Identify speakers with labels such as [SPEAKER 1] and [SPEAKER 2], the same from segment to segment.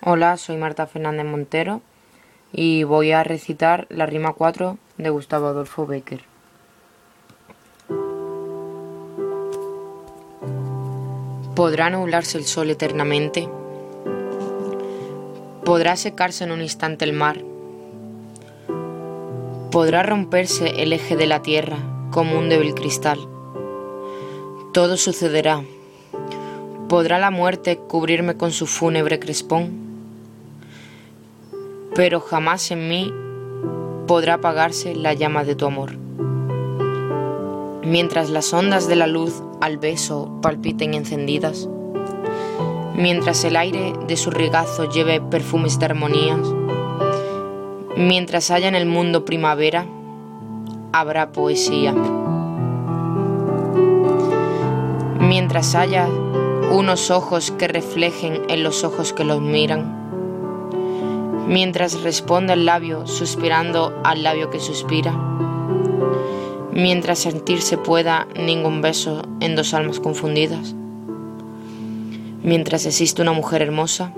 [SPEAKER 1] Hola, soy Marta Fernández Montero y voy a recitar la rima 4 de Gustavo Adolfo Bécquer. ¿Podrá nublarse el sol eternamente? ¿Podrá secarse en un instante el mar? ¿Podrá romperse el eje de la tierra como un débil cristal? Todo sucederá. ¿Podrá la muerte cubrirme con su fúnebre crespón? Pero jamás en mí podrá apagarse la llama de tu amor. Mientras las ondas de la luz al beso palpiten encendidas, mientras el aire de su regazo lleve perfumes de armonías, mientras haya en el mundo primavera, habrá poesía. Mientras haya unos ojos que reflejen en los ojos que los miran, mientras responda el labio suspirando al labio que suspira, mientras sentirse pueda ningún beso en dos almas confundidas, mientras existe una mujer hermosa,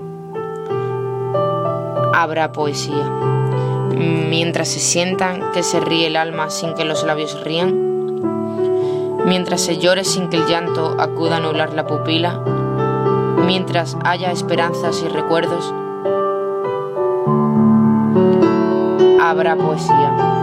[SPEAKER 1] habrá poesía. Mientras se sientan que se ríe el alma sin que los labios rían, mientras se llore sin que el llanto acuda a nublar la pupila, mientras haya esperanzas y recuerdos, habrá poesía.